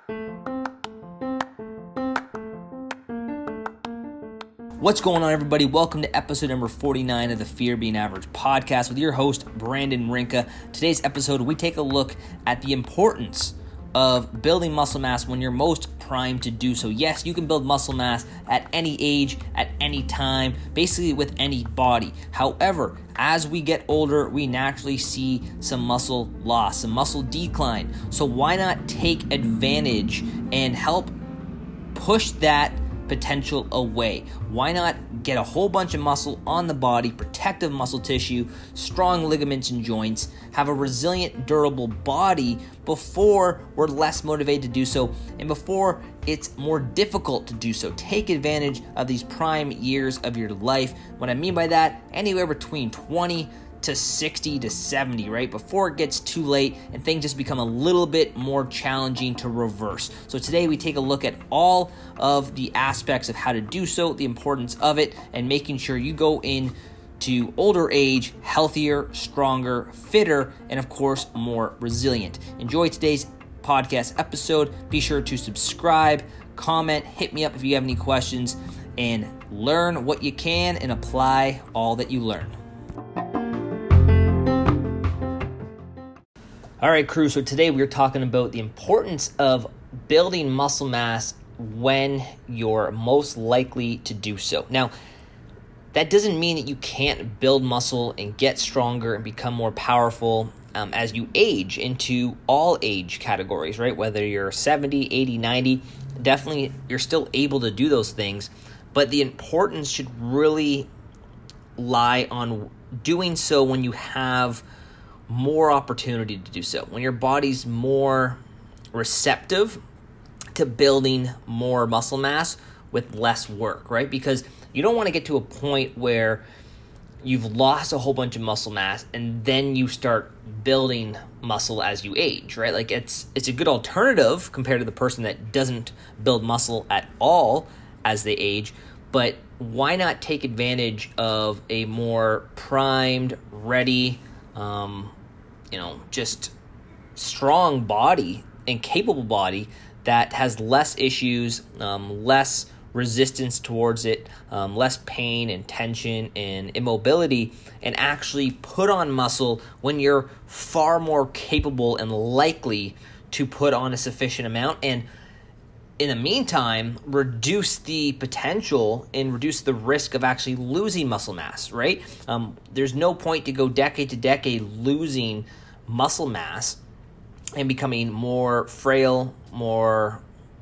What's going on, everybody? Welcome to episode number 49 of the Fear Being Average podcast with your host, Brandon Rinka. Today's episode, we take a look at the importance of building muscle mass when you're most primed to do so. Yes, you can build muscle mass at any age, at any time, basically with any body. However, as we get older, we naturally see some muscle loss, some muscle decline. So why not take advantage and help push that potential away? Why not get a whole bunch of muscle on the body, protective muscle tissue, strong ligaments and joints, have a resilient, durable body before we're less motivated to do so and before it's more difficult to do so. Take advantage of these prime years of your life. What I mean by that, anywhere between 20 to 60 to 70, right? Before it gets too late and things just become a little bit more challenging to reverse. So today we take a look at all of the aspects of how to do so, the importance of it, and making sure you go in to older age healthier, stronger, fitter, and of course, more resilient. Enjoy today's podcast episode. Be sure to subscribe, comment, hit me up if you have any questions, and learn what you can and apply all that you learn. All right, crew, so today we're talking about the importance of building muscle mass when you're most likely to do so. Now, that doesn't mean that you can't build muscle and get stronger and become more powerful as you age into all age categories, right? Whether you're 70, 80, 90, definitely you're still able to do those things, but the importance should really lie on doing so when you have more opportunity to do so, when your body's more receptive to building more muscle mass with less work, right? Because you don't want to get to a point where you've lost a whole bunch of muscle mass and then you start building muscle as you age, right? Like it's a good alternative compared to the person that doesn't build muscle at all as they age, but why not take advantage of a more primed, ready, just strong body and capable body that has less issues, less resistance towards it, less pain and tension and immobility, and actually put on muscle when you're far more capable and likely to put on a sufficient amount, and in the meantime, reduce the potential and reduce the risk of actually losing muscle mass, right? There's no point to go decade to decade losing muscle mass and becoming more frail, more,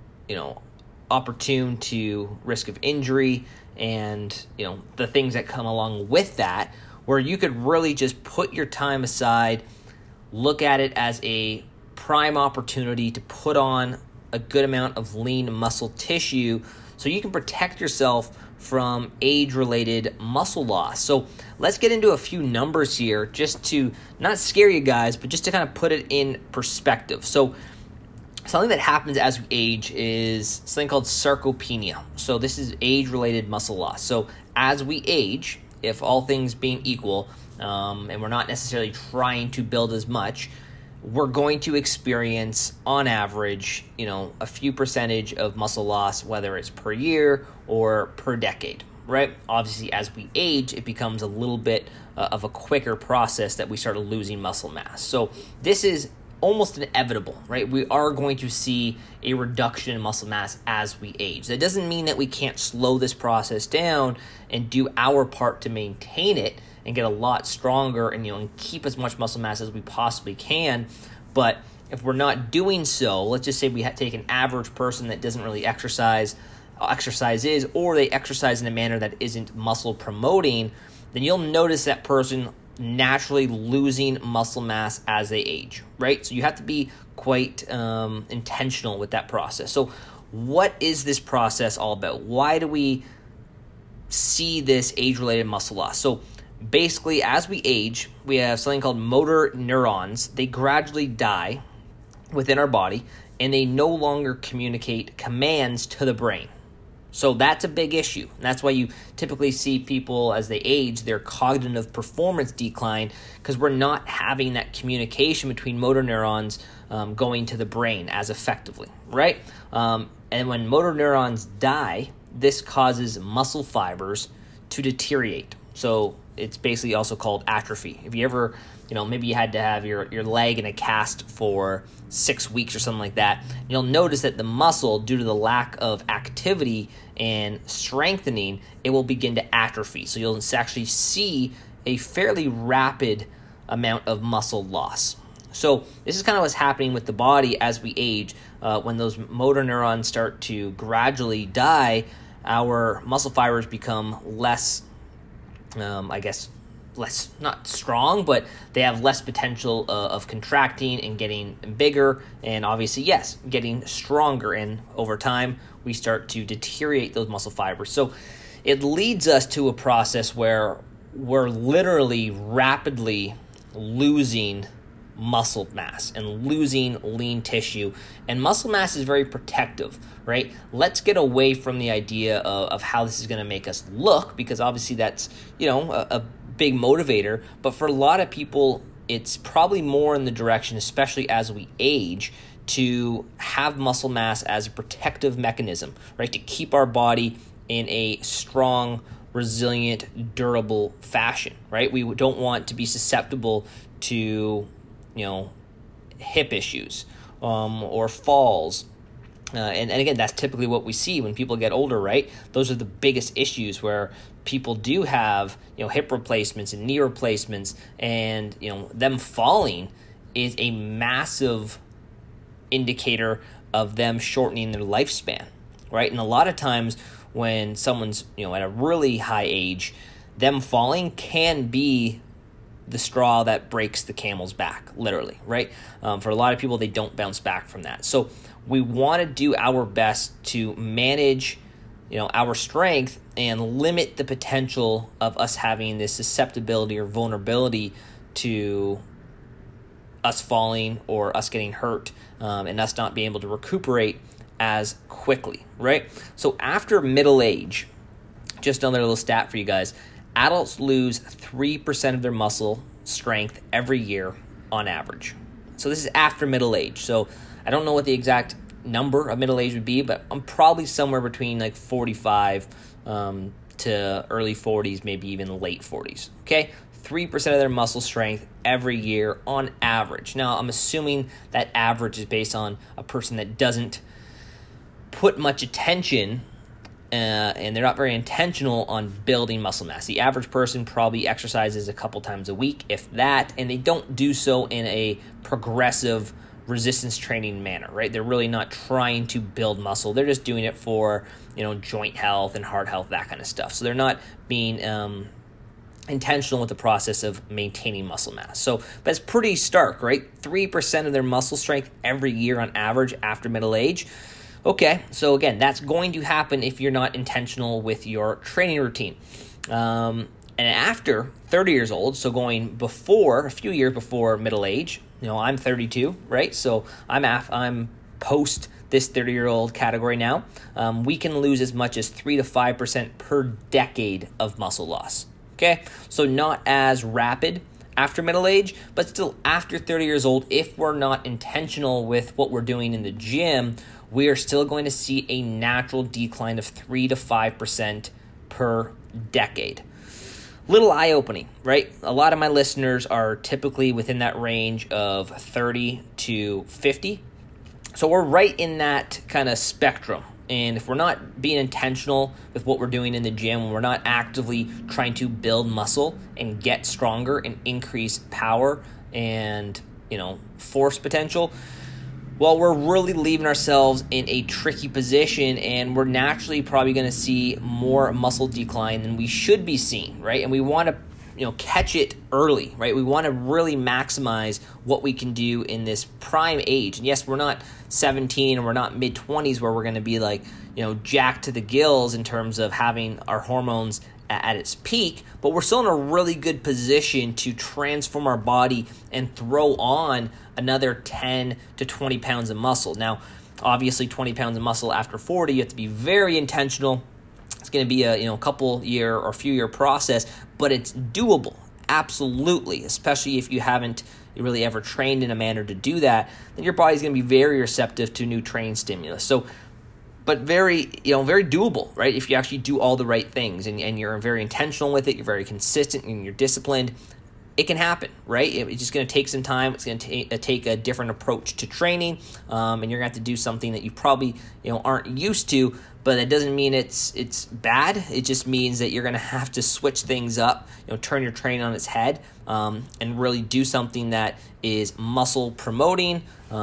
opportune to risk of injury and, the things that come along with that, where you could really just put your time aside, look at it as a prime opportunity to put on a good amount of lean muscle tissue so you can protect yourself from age-related muscle loss. So let's get into a few numbers here just to not scare you guys, but just to kind of put it in perspective. So something that happens as we age is something called sarcopenia. So this is age-related muscle loss. So as we age, if all things being equal, and we're not necessarily trying to build as much, we're going to experience, on average, a few percentage of muscle loss, whether it's per year or per decade, right? Obviously, as we age, it becomes a little bit of a quicker process that we start losing muscle mass. So this is almost inevitable, right? We are going to see a reduction in muscle mass as we age. That doesn't mean that we can't slow this process down and do our part to maintain it and get a lot stronger and keep as much muscle mass as we possibly can. But if we're not doing so, let's just say we take an average person that doesn't really exercise or they exercise in a manner that isn't muscle promoting, then you'll notice that person naturally losing muscle mass as they age, right? So you have to be quite intentional with that process. So what is this process all about? Why do we see this age-related muscle loss? So basically, as we age, we have something called motor neurons. They gradually die within our body, and they no longer communicate commands to the brain. So that's a big issue. And that's why you typically see people as they age, their cognitive performance decline, because we're not having that communication between motor neurons going to the brain as effectively, right? And when motor neurons die, this causes muscle fibers to deteriorate. So it's basically also called atrophy. If you ever, maybe you had to have your leg in a cast for 6 weeks or something like that, you'll notice that the muscle, due to the lack of activity and strengthening, it will begin to atrophy. So you'll actually see a fairly rapid amount of muscle loss. So this is kind of what's happening with the body as we age. When those motor neurons start to gradually die, our muscle fibers become less, less, not strong, but they have less potential of contracting and getting bigger, and obviously, yes, getting stronger. And over time, we start to deteriorate those muscle fibers. So it leads us to a process where we're literally rapidly losing muscle mass and losing lean tissue. And muscle mass is very protective, right? Let's get away from the idea of how this is going to make us look, because obviously that's, a big motivator. But for a lot of people, it's probably more in the direction, especially as we age, to have muscle mass as a protective mechanism, right? To keep our body in a strong, resilient, durable fashion, right? We don't want to be susceptible to hip issues or falls. And again, that's typically what we see when people get older, right? Those are the biggest issues where people do have, hip replacements and knee replacements, and, them falling is a massive indicator of them shortening their lifespan, right? And a lot of times when someone's, at a really high age, them falling can be the straw that breaks the camel's back, literally, right? For a lot of people, they don't bounce back from that. So we want to do our best to manage, our strength and limit the potential of us having this susceptibility or vulnerability to us falling or us getting hurt and us not being able to recuperate as quickly, right? So after middle age, just another little stat for you guys, adults lose 3% of their muscle strength every year on average. So this is after middle age. So I don't know what the exact number of middle age would be, but I'm probably somewhere between like 45 to early 40s, maybe even late 40s. Okay, 3% of their muscle strength every year on average. Now, I'm assuming that average is based on a person that doesn't put much attention and they're not very intentional on building muscle mass. The average person probably exercises a couple times a week, if that, and they don't do so in a progressive resistance training manner, right? They're really not trying to build muscle. They're just doing it for, joint health and heart health, that kind of stuff. So they're not being intentional with the process of maintaining muscle mass. So that's pretty stark, right? 3% of their muscle strength every year on average after middle age. Okay, so again, that's going to happen if you're not intentional with your training routine. And after 30 years old, so going a few years before middle age, I'm 32, right? So I'm post this 30-year-old category now. We can lose as much as 3 to 5% per decade of muscle loss. Okay, so not as rapid after middle age, but still after 30 years old, if we're not intentional with what we're doing in the gym, we are still going to see a natural decline of 3 to 5% per decade. Little eye-opening, right? A lot of my listeners are typically within that range of 30 to 50. So we're right in that kind of spectrum. And if we're not being intentional with what we're doing in the gym, we're not actively trying to build muscle and get stronger and increase power and, force potential, well, we're really leaving ourselves in a tricky position, and we're naturally probably going to see more muscle decline than we should be seeing, right? And we want to, catch it early, right? We want to really maximize what we can do in this prime age. And yes, we're not 17 and we're not mid-20s where we're going to be like, jacked to the gills in terms of having our hormones at its peak, but we're still in a really good position to transform our body and throw on another 10 to 20 pounds of muscle. Now, Obviously, 20 pounds of muscle after 40, you have to be very intentional. It's going to be a couple year or few year process, but it's doable. Absolutely, especially if you haven't really ever trained in a manner to do that, then your body's going to be very receptive to new training stimulus. So, but very doable, right? If you actually do all the right things and you're very intentional with it, you're very consistent and you're disciplined, it can happen, right? It's just going to take some time. It's going to take a different approach to training, and you're going to have to do something that you probably aren't used to. But that doesn't mean it's bad. It just means that you're going to have to switch things up, turn your training on its head, and really do something that is muscle promoting,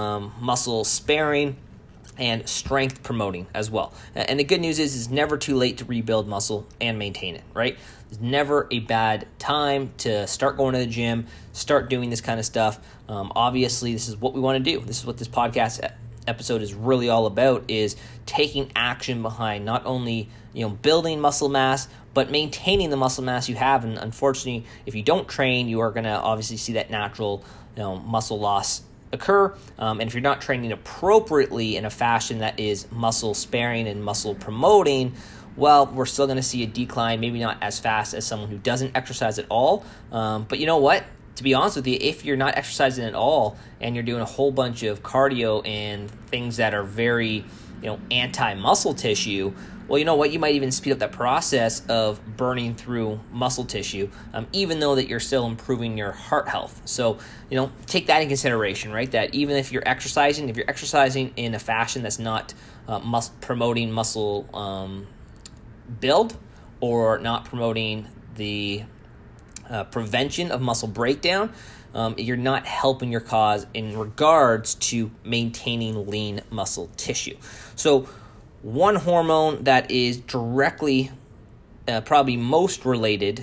muscle sparing, and strength promoting as well. And the good news is it's never too late to rebuild muscle and maintain it, right? It's never a bad time to start going to the gym, start doing this kind of stuff. Obviously, this is what we want to do. This is what this podcast episode is really all about, is taking action behind not only building muscle mass, but maintaining the muscle mass you have. And unfortunately, if you don't train, you are going to obviously see that natural muscle loss occur. And if you're not training appropriately in a fashion that is muscle sparing and muscle promoting, well, we're still going to see a decline, maybe not as fast as someone who doesn't exercise at all. But you know what? To be honest with you, if you're not exercising at all and you're doing a whole bunch of cardio and things that are very, anti-muscle tissue, well, you know what? You might even speed up that process of burning through muscle tissue, even though that you're still improving your heart health. So, take that in consideration, right? That even if you're exercising in a fashion that's not promoting muscle build or not promoting the prevention of muscle breakdown, you're not helping your cause in regards to maintaining lean muscle tissue. So one hormone that is directly probably most related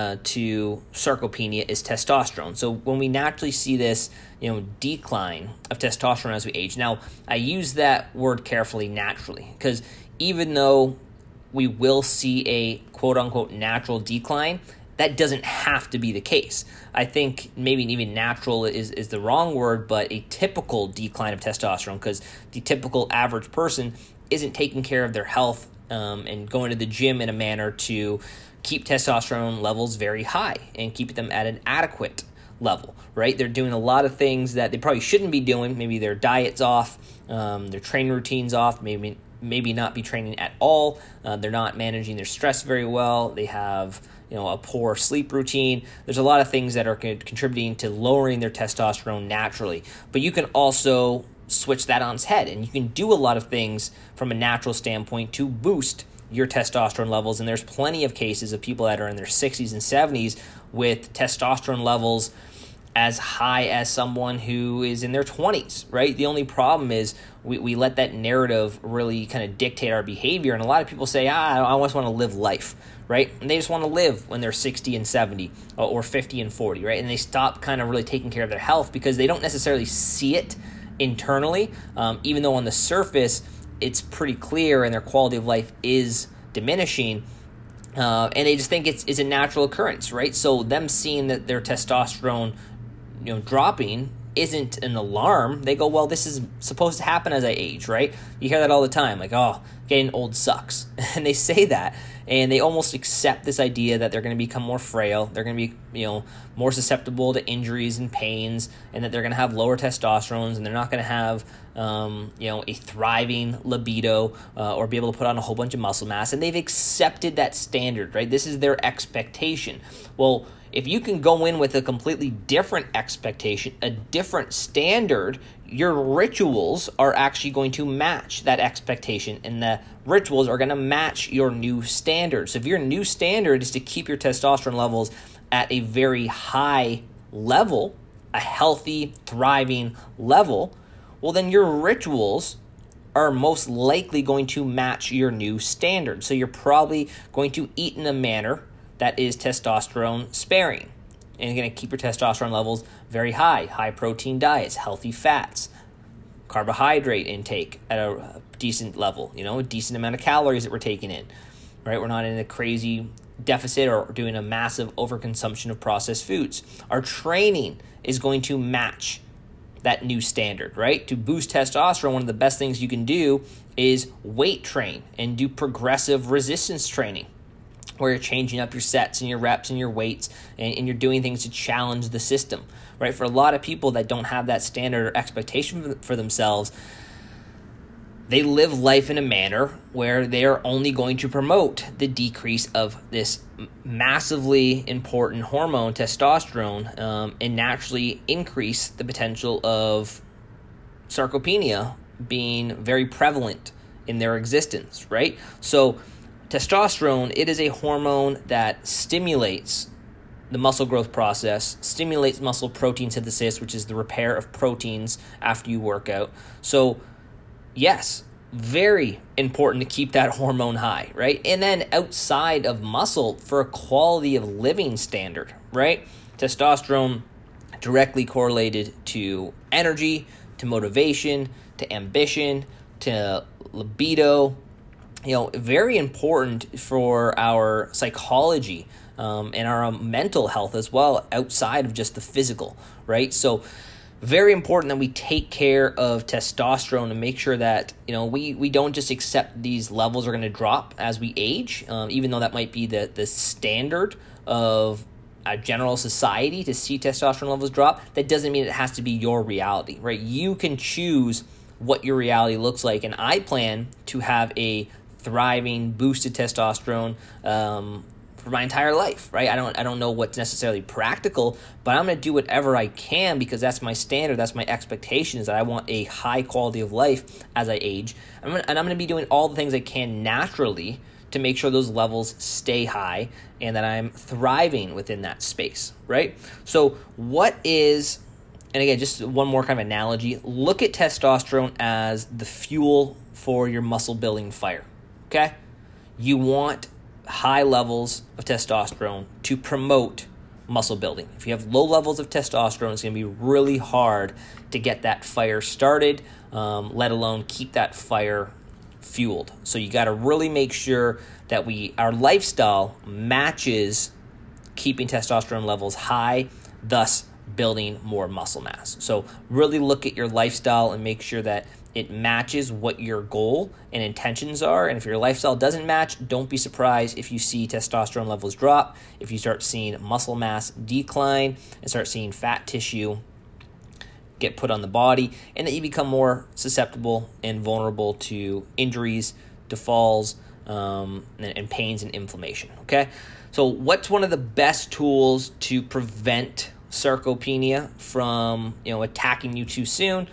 to sarcopenia is testosterone. So when we naturally see this decline of testosterone as we age, now I use that word carefully, naturally, because even though we will see a quote-unquote natural decline, that doesn't have to be the case. I think maybe even natural is the wrong word, but a typical decline of testosterone, because the typical average person isn't taking care of their health and going to the gym in a manner to keep testosterone levels very high and keep them at an adequate level, right? They're doing a lot of things that they probably shouldn't be doing. Maybe their diet's off, their training routine's off, maybe not be training at all. They're not managing their stress very well. They have a poor sleep routine. There's a lot of things that are contributing to lowering their testosterone naturally. But you can also switch that on its head, and you can do a lot of things from a natural standpoint to boost your testosterone levels. And there's plenty of cases of people that are in their 60s and 70s with testosterone levels as high as someone who is in their 20s, right? The only problem is we let that narrative really kind of dictate our behavior. And a lot of people say, I always want to live life, right? And they just want to live when they're 60 and 70 or 50 and 40, right? And they stop kind of really taking care of their health because they don't necessarily see it internally, even though on the surface it's pretty clear and their quality of life is diminishing. And they just think it's a natural occurrence, right? So them seeing that their testosterone dropping isn't an alarm. They go, well, this is supposed to happen as I age, right? You hear that all the time, like, oh, getting old sucks. And they say that, and they almost accept this idea that they're going to become more frail, they're going to be, more susceptible to injuries and pains, and that they're going to have lower testosterones, and they're not going to have, a thriving libido or be able to put on a whole bunch of muscle mass. And they've accepted that standard, right? This is their expectation. Well, if you can go in with a completely different expectation, a different standard, your rituals are actually going to match that expectation, and the rituals are going to match your new standard. So if your new standard is to keep your testosterone levels at a very high level, a healthy, thriving level, well, then your rituals are most likely going to match your new standard. So you're probably going to eat in a manner that is testosterone sparing, and you're going to keep your testosterone levels very high protein diets, healthy fats, carbohydrate intake at a decent level, a decent amount of calories that we're taking in, right? We're not in a crazy deficit or doing a massive overconsumption of processed foods. Our training is going to match that new standard, right? To boost testosterone, one of the best things you can do is weight train and do progressive resistance training, where you're changing up your sets and your reps and your weights, and you're doing things to challenge the system, right? For a lot of people that don't have that standard or expectation for themselves, they live life in a manner where they are only going to promote the decrease of this massively important hormone, testosterone, and naturally increase the potential of sarcopenia being very prevalent in their existence, right? So testosterone, it is a hormone that stimulates the muscle growth process, stimulates muscle protein synthesis, which is the repair of proteins after you work out. So yes, very important to keep that hormone high, right? And then outside of muscle, for a quality of living standard, right? Testosterone directly correlated to energy, to motivation, to ambition, to libido, very important for our psychology and our mental health as well, outside of just the physical, right? So very important that we take care of testosterone and make sure that, we don't just accept these levels are going to drop as we age, even though that might be the standard of a general society to see testosterone levels drop. That doesn't mean it has to be your reality, right? You can choose what your reality looks like, and I plan to have a thriving, boosted testosterone for my entire life, right? I don't know what's necessarily practical, but I'm going to do whatever I can because that's my standard, that's my expectation, is that I want a high quality of life as I age. I'm going to be doing all the things I can naturally to make sure those levels stay high and that I'm thriving within that space, right? So what is, and again, just one more kind of analogy, look at testosterone as the fuel for your muscle building fire, okay? You want high levels of testosterone to promote muscle building. If you have low levels of testosterone, it's going to be really hard to get that fire started, let alone keep that fire fueled. So you got to really make sure that our lifestyle matches keeping testosterone levels high, thus building more muscle mass. So really look at your lifestyle and make sure that it matches what your goal and intentions are. And if your lifestyle doesn't match, don't be surprised if you see testosterone levels drop, if you start seeing muscle mass decline and start seeing fat tissue get put on the body, and that you become more susceptible and vulnerable to injuries, to falls, and pains and inflammation, okay? So what's one of the best tools to prevent sarcopenia from attacking you too soon,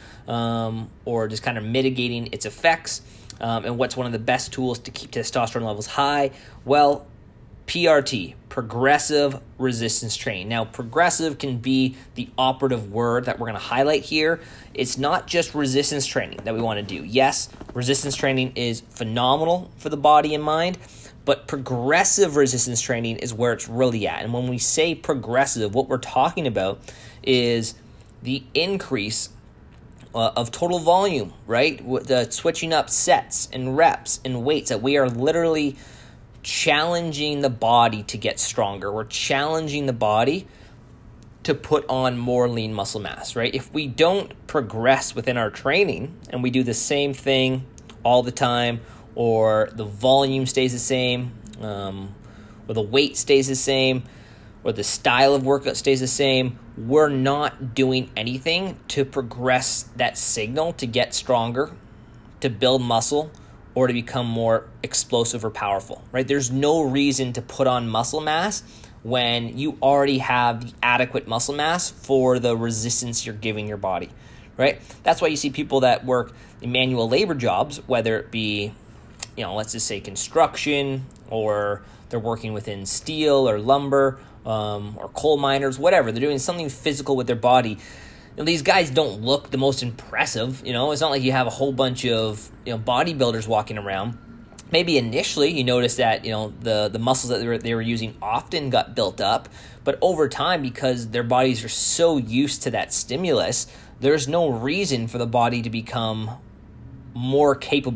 or just kind of mitigating its effects? And what's one of the best tools to keep testosterone levels high? Well, PRT, progressive resistance training. Now, progressive can be the operative word that we're going to highlight here. It's not just resistance training that we want to do. Yes, resistance training is phenomenal for the body and mind, but progressive resistance training is where it's really at. And when we say progressive, what we're talking about is the increase of total volume, right? The switching up sets and reps and weights, that we are literally challenging the body to get stronger. We're challenging the body to put on more lean muscle mass, right? If we don't progress within our training and we do the same thing all the time, or the volume stays the same, or the weight stays the same, or the style of workout stays the same, we're not doing anything to progress that signal to get stronger, to build muscle, or to become more explosive or powerful, right? There's no reason to put on muscle mass when you already have the adequate muscle mass for the resistance you're giving your body, right? That's why you see people that work in manual labor jobs, whether it be, let's just say construction, or they're working within steel or lumber, or coal miners, whatever. They're doing something physical with their body. These guys don't look the most impressive. It's not like you have a whole bunch of bodybuilders walking around. Maybe initially you notice that the muscles that they were using often got built up, but over time, because their bodies are so used to that stimulus, there's no reason for the body to become more capable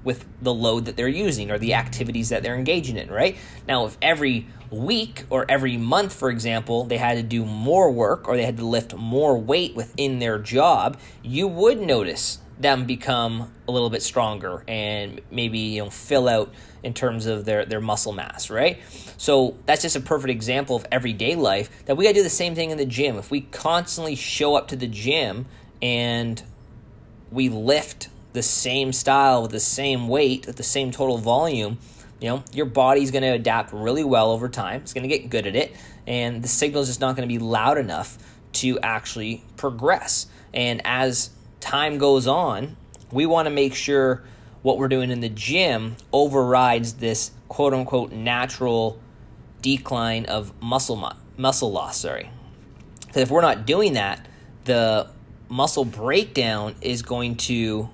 with the load that they're using or the activities that they're engaging in, right? Now, if every week or every month, for example, they had to do more work or they had to lift more weight within their job, you would notice them become a little bit stronger and maybe fill out in terms of their muscle mass, right? So that's just a perfect example of everyday life that we gotta do the same thing in the gym. If we constantly show up to the gym and we lift the same style with the same weight at the same total volume, your body's going to adapt really well over time. It's going to get good at it, and the signal is just not going to be loud enough to actually progress. And as time goes on, we want to make sure what we're doing in the gym overrides this quote-unquote natural decline of muscle loss. Because if we're not doing that, the muscle breakdown is going to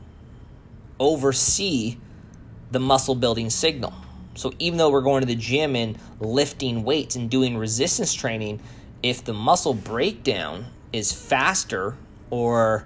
oversee the muscle building signal. So even though we're going to the gym and lifting weights and doing resistance training, if the muscle breakdown is faster or,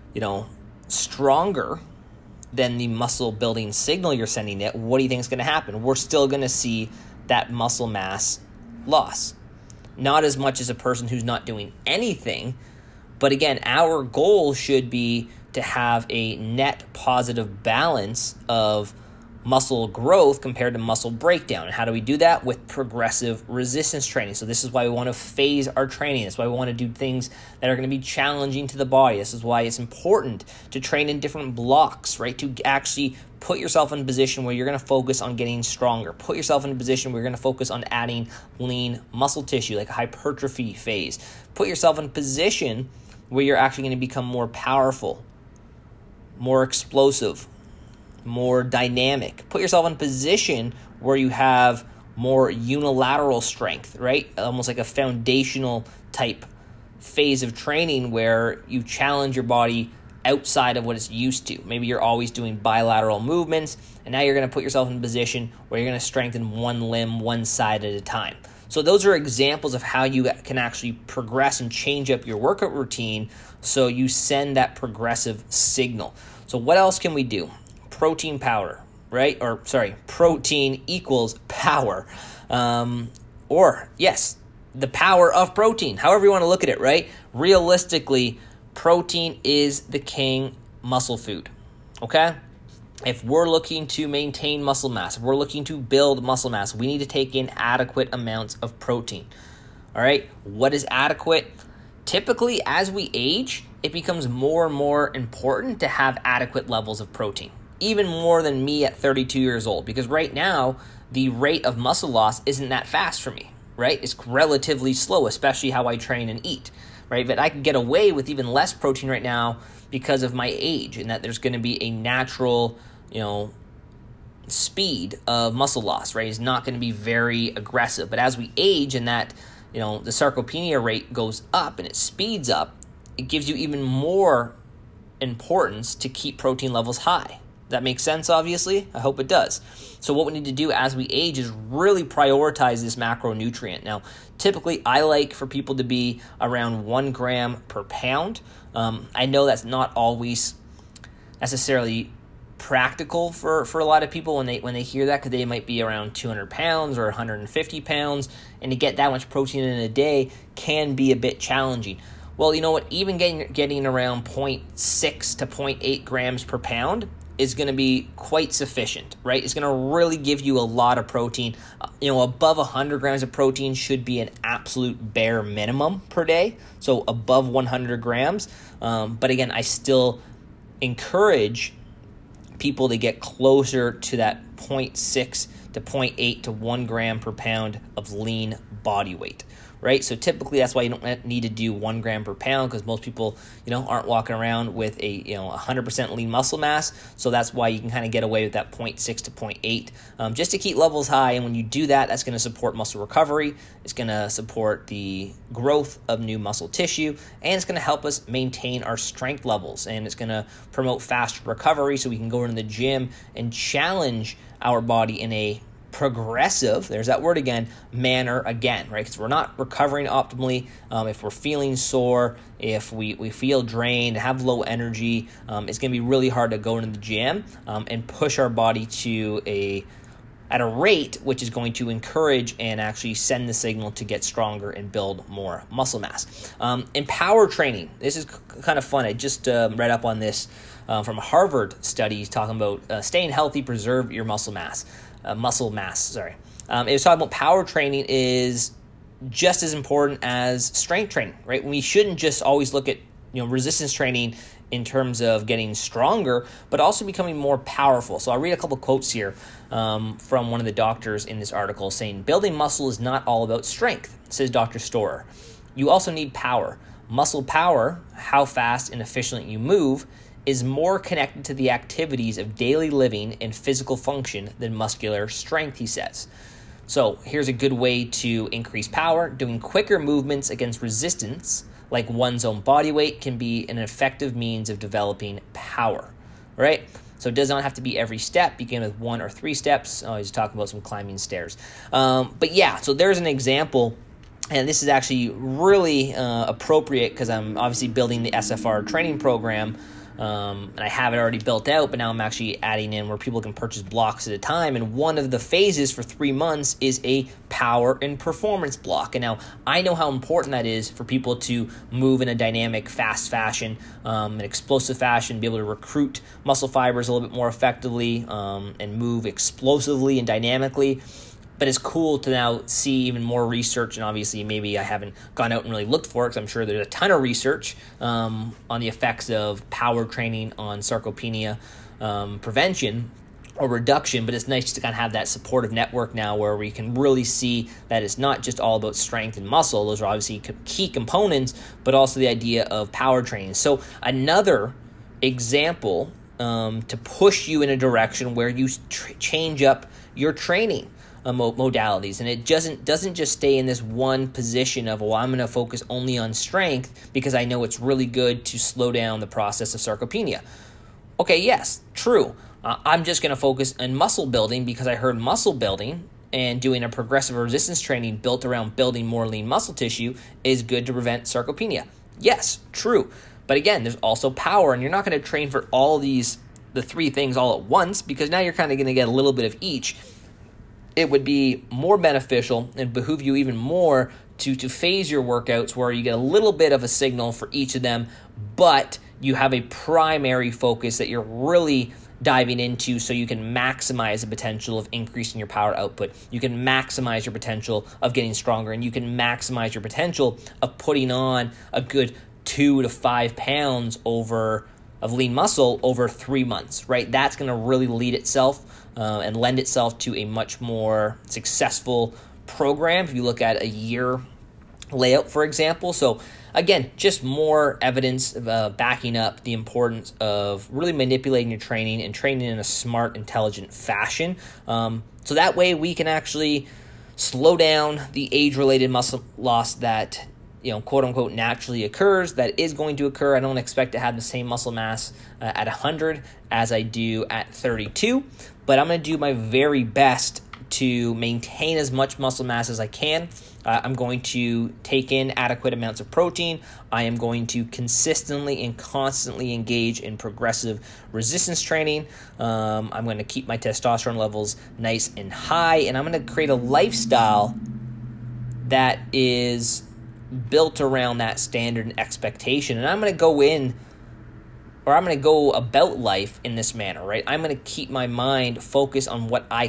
stronger than the muscle building signal you're sending it, what do you think is going to happen? We're still going to see that muscle mass loss. Not as much as a person who's not doing anything, but again, our goal should be to have a net positive balance of muscle growth compared to muscle breakdown. And how do we do that? With progressive resistance training. So this is why we want to phase our training. That's why we want to do things that are going to be challenging to the body. This is why it's important to train in different blocks, right? To actually put yourself in a position where you're going to focus on getting stronger. Put yourself in a position where you're going to focus on adding lean muscle tissue, like a hypertrophy phase. Put yourself in a position where you're actually going to become more powerful, more explosive, more dynamic. Put yourself in a position where you have more unilateral strength, right? Almost like a foundational type phase of training where you challenge your body outside of what it's used to. Maybe you're always doing bilateral movements, and now you're going to put yourself in a position where you're going to strengthen one limb, one side at a time. So those are examples of how you can actually progress and change up your workout routine so you send that progressive signal. So what else can we do? Protein powder, right? Protein equals power. The power of protein, however you want to look at it, right? Realistically, protein is the king muscle food, okay? If we're looking to maintain muscle mass, if we're looking to build muscle mass, we need to take in adequate amounts of protein, all right? What is adequate? Typically, as we age, it becomes more and more important to have adequate levels of protein, even more than me at 32 years old, because right now, the rate of muscle loss isn't that fast for me, right? It's relatively slow, especially how I train and eat, right? But I can get away with even less protein right now because of my age, and that there's going to be a natural, speed of muscle loss, right? It's not going to be very aggressive. But as we age and that, the sarcopenia rate goes up and it speeds up, it gives you even more importance to keep protein levels high. That makes sense, obviously? I hope it does. So what we need to do as we age is really prioritize this macronutrient. Now, typically, I like for people to be around 1 gram per pound. I know that's not always necessarily practical for a lot of people when they hear that, because they might be around 200 pounds or 150 pounds, and to get that much protein in a day can be a bit challenging. Well, you know what? Even getting around 0.6 to 0.8 grams per pound is going to be quite sufficient, right? It's going to really give you a lot of protein. Above 100 grams of protein should be an absolute bare minimum per day. So above 100 grams. But again, I still encourage people to get closer to that 0.6 to 0.8 to 1 gram per pound of lean body weight, right? So typically that's why you don't need to do 1 gram per pound, because most people, aren't walking around with a, 100% lean muscle mass. So that's why you can kind of get away with that 0.6 to 0.8, just to keep levels high. And when you do that, that's going to support muscle recovery. It's going to support the growth of new muscle tissue, and it's going to help us maintain our strength levels. And it's going to promote faster recovery so we can go into the gym and challenge our body in a progressive, there's that word again, manner again, right? Because we're not recovering optimally. If we're feeling sore, if we feel drained, have low energy, it's going to be really hard to go into the gym and push our body at a rate which is going to encourage and actually send the signal to get stronger and build more muscle mass. In power training, this is kind of fun. I just read up on this from a Harvard study talking about staying healthy, preserve your muscle mass. It was talking about power training is just as important as strength training, right? We shouldn't just always look at resistance training in terms of getting stronger, but also becoming more powerful. So I'll read a couple quotes here from one of the doctors in this article saying, building muscle is not all about strength, says Dr. Storer. You also need power. Muscle power, how fast and efficiently you move, is more connected to the activities of daily living and physical function than muscular strength, he says. So here's a good way to increase power. Doing quicker movements against resistance, like one's own body weight, can be an effective means of developing power, right? So it does not have to be every step. Begin with 1 or 3 steps. I was talking about some climbing stairs. But yeah, so there's an example, and this is actually really appropriate because I'm obviously building the SFR training program, and I have it already built out, but now I'm actually adding in where people can purchase blocks at a time. And one of the phases for 3 months is a power and performance block. And now I know how important that is for people to move in a dynamic, fast fashion, an explosive fashion, be able to recruit muscle fibers a little bit more effectively, and move explosively and dynamically. But it's cool to now see even more research, and obviously maybe I haven't gone out and really looked for it because I'm sure there's a ton of research on the effects of power training on sarcopenia prevention or reduction, but it's nice to kind of have that supportive network now where we can really see that it's not just all about strength and muscle. Those are obviously key components, but also the idea of power training. So another example to push you in a direction where you change up your training modalities, and it doesn't just stay in this one position of, well, I'm going to focus only on strength because I know it's really good to slow down the process of sarcopenia. Okay, yes, true. I'm just going to focus on muscle building because I heard muscle building and doing a progressive resistance training built around building more lean muscle tissue is good to prevent sarcopenia. Yes, true. But again, there's also power, and you're not going to train for all the 3 things all at once because now you're kind of going to get a little bit of each. It would be more beneficial and behoove you even more to phase your workouts where you get a little bit of a signal for each of them, but you have a primary focus that you're really diving into so you can maximize the potential of increasing your power output. You can maximize your potential of getting stronger, and you can maximize your potential of putting on a good 2 to 5 pounds of lean muscle over 3 months, right? That's going to really lead itself and lend itself to a much more successful program if you look at a year layout, for example. So again, just more evidence backing up the importance of really manipulating your training and training in a smart, intelligent fashion. So that way we can actually slow down the age-related muscle loss that quote unquote naturally occurs, that is going to occur. I don't expect to have the same muscle mass at 100 as I do at 32, but I'm going to do my very best to maintain as much muscle mass as I can. I'm going to take in adequate amounts of protein. I am going to consistently and constantly engage in progressive resistance training. I'm going to keep my testosterone levels nice and high, and I'm going to create a lifestyle that is built around that standard and expectation. And I'm going to go about life in this manner, right? I'm going to keep my mind focused on what I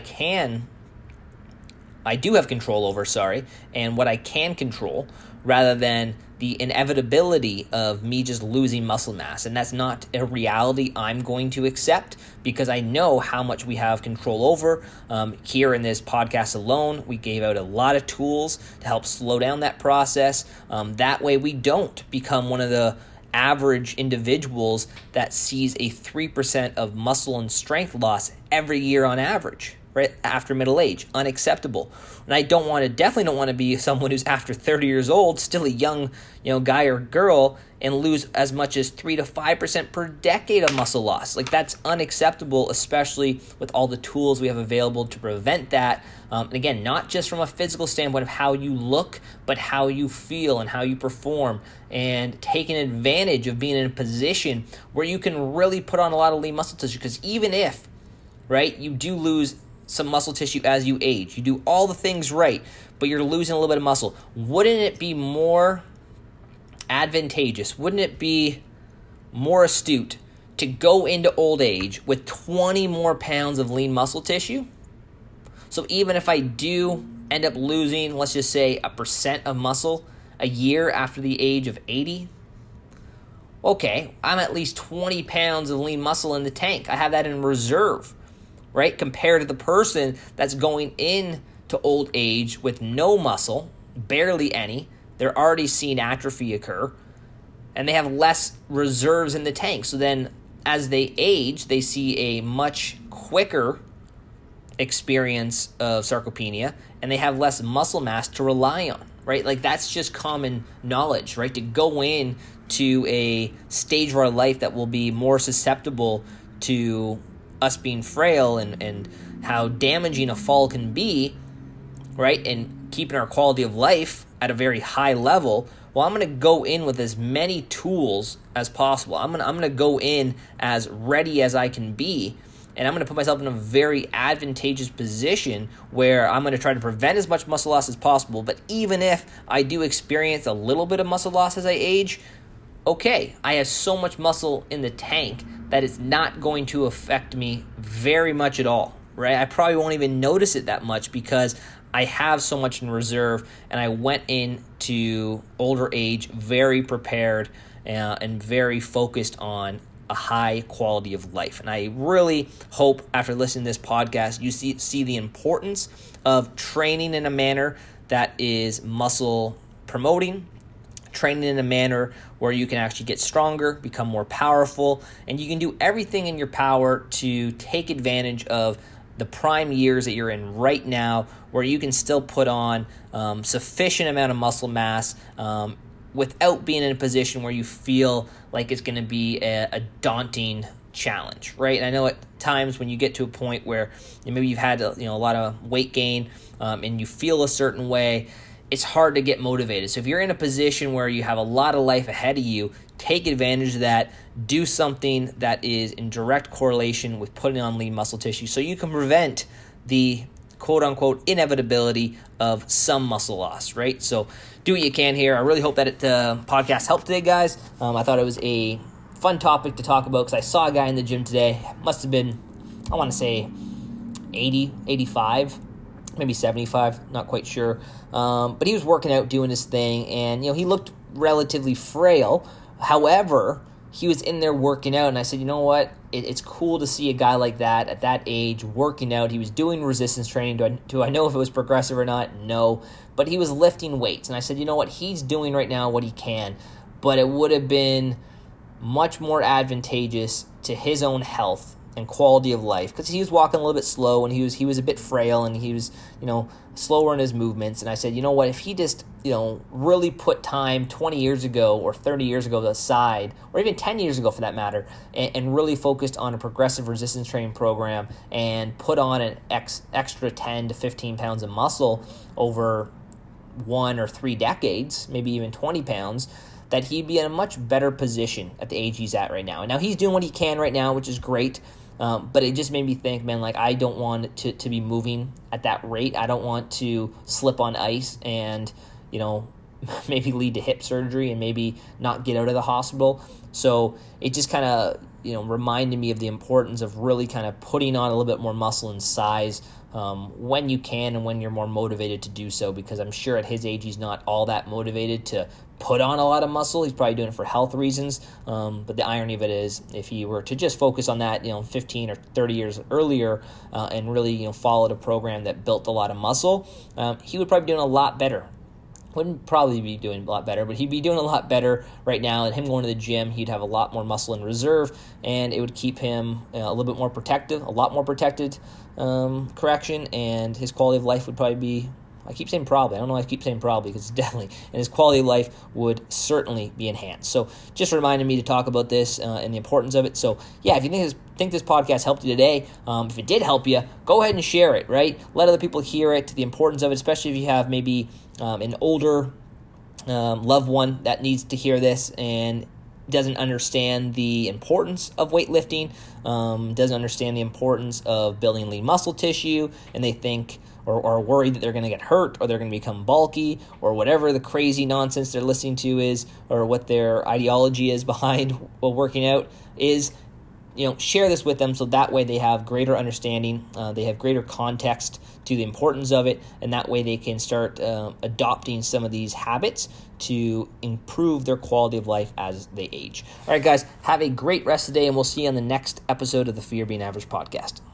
do have control over, and what I can control, rather than the inevitability of me just losing muscle mass. And that's not a reality I'm going to accept because I know how much we have control over. Here in this podcast alone, we gave out a lot of tools to help slow down that process. That way we don't become one of the average individuals that sees a 3% of muscle and strength loss every year on average, right after middle age. Unacceptable. And I definitely don't want to be someone who's after 30 years old, still a young, guy or girl, and lose as much as 3 to 5% per decade of muscle loss. Like, that's unacceptable, especially with all the tools we have available to prevent that. And again, not just from a physical standpoint of how you look, but how you feel and how you perform, and taking advantage of being in a position where you can really put on a lot of lean muscle tissue. Because even if, right, you do lose some muscle tissue as you age, you do all the things right, but you're losing a little bit of muscle, wouldn't it be more advantageous? Wouldn't it be more astute to go into old age with 20 more pounds of lean muscle tissue? So even if I do end up losing, let's just say, 1% of muscle a year after the age of 80, okay, I'm at least 20 pounds of lean muscle in the tank. I have that in reserve, right? Compared to the person that's going into old age with no muscle, barely any. They're already seeing atrophy occur, and they have less reserves in the tank. So then as they age, they see a much quicker experience of sarcopenia, and they have less muscle mass to rely on, right? Like, that's just common knowledge, right? To go in to a stage of our life that will be more susceptible to us being frail and how damaging a fall can be, right? And keeping our quality of life at a very high level. Well, I'm going to go in with as many tools as possible. I'm going to go in as ready as I can be, and I'm going to put myself in a very advantageous position where I'm going to try to prevent as much muscle loss as possible. But even if I do experience a little bit of muscle loss as I age, okay, I have so much muscle in the tank that it's not going to affect me very much at all, right? I probably won't even notice it that much because I have so much in reserve, and I went into older age very prepared and very focused on a high quality of life. And I really hope after listening to this podcast, you see the importance of training in a manner that is muscle promoting, training in a manner where you can actually get stronger, become more powerful, and you can do everything in your power to take advantage of the prime years that you're in right now, where you can still put on sufficient amount of muscle mass without being in a position where you feel like it's going to be a daunting challenge, right? And I know at times when you get to a point where maybe you've had a lot of weight gain and you feel a certain way, it's hard to get motivated. So if you're in a position where you have a lot of life ahead of you, take advantage of that. Do something that is in direct correlation with putting on lean muscle tissue so you can prevent the quote-unquote inevitability of some muscle loss, right? So do what you can here. I really hope that the podcast helped today, guys. I thought it was a fun topic to talk about because I saw a guy in the gym today. Must have been, I want to say 80, 85, maybe 75, not quite sure. But he was working out, doing his thing, and he looked relatively frail. However, he was in there working out, and I said, you know what? It's cool to see a guy like that at that age working out. He was doing resistance training. Do I know if it was progressive or not? No. But he was lifting weights, and I said, you know what? He's doing right now what he can, but it would have been much more advantageous to his own health and quality of life, because he was walking a little bit slow and he was a bit frail and he was slower in his movements. And I said, you know what, if he just really put time 20 years ago or 30 years ago aside, or even 10 years ago for that matter, and really focused on a progressive resistance training program and put on an extra 10 to 15 pounds of muscle over 1 or 3 decades, maybe even 20 pounds, that he'd be in a much better position at the age he's at right now. And now he's doing what he can right now, which is great. But it just made me think, man, like, I don't want to be moving at that rate. I don't want to slip on ice and, maybe lead to hip surgery and maybe not get out of the hospital. So it just kind of, reminded me of the importance of really kind of putting on a little bit more muscle and size when you can and when you're more motivated to do so, because I'm sure at his age he's not all that motivated to put on a lot of muscle. He's probably doing it for health reasons, but the irony of it is, if he were to just focus on that 15 or 30 years earlier and really followed a program that built a lot of muscle, he would probably be doing a lot better wouldn't probably be doing a lot better, but he'd be doing a lot better right now. And him going to the gym, he'd have a lot more muscle in reserve, and it would keep him a little bit more protective, a lot more protected, and his quality of life would probably be, I keep saying probably, I don't know why I keep saying probably, because it's definitely, and his quality of life would certainly be enhanced. So just reminded me to talk about this and the importance of it. So yeah, if you think this podcast helped you today, if it did help you, go ahead and share it, right? Let other people hear it, the importance of it, especially if you have maybe an older loved one that needs to hear this and doesn't understand the importance of weightlifting, doesn't understand the importance of building lean muscle tissue, and they think or are worried that they're going to get hurt or they're going to become bulky or whatever the crazy nonsense they're listening to is, or what their ideology is behind working out is. Share this with them so that way they have greater understanding, they have greater context to the importance of it, and that way they can start adopting some of these habits to improve their quality of life as they age. All right, guys, have a great rest of the day, and we'll see you on the next episode of the Fear Being Average podcast.